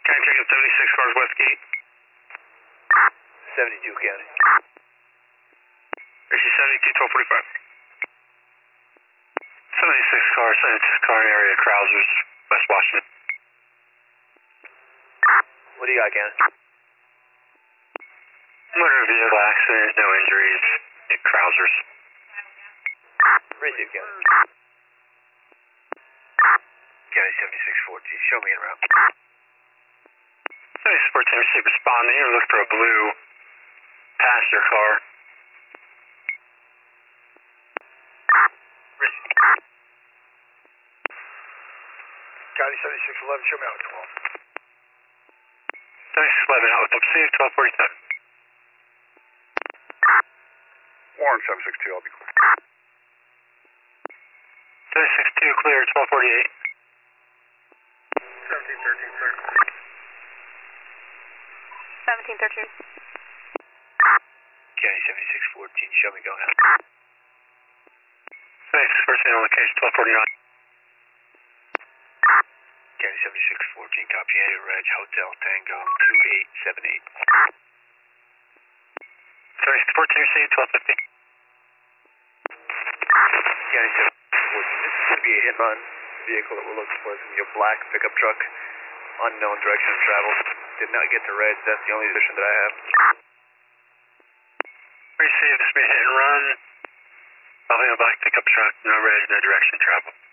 County checking 76 cars west gate. 72 County. RC 72, 1245. 76 cars, 76 car area, Krausers, West Washington. What do you got, County? Motor vehicle accident, no injuries, Krausers. Receive, County. County 7614, show me en route. 7614, receive responding. You're looking for a blue passenger car. Receive. County 7611, show me out with 12. 7611 out with them, see 1247. Warren 762, I'll be clear. 762 clear, 1248. 1713, clear. 1713. County 7614, show me going out. 7614 on location, 1249. County 7614, copy, Eddie Reg, Hotel Tango 2878. 7614, receive 1250. County 7614, this is going to be a hit and run. The vehicle that we're looking for is going to be a black pickup truck, unknown direction of travel. Did not get to Reg, that's the only addition that I have. Receive, this be a hit and run. Probably a black pickup truck, no red, no direction travel.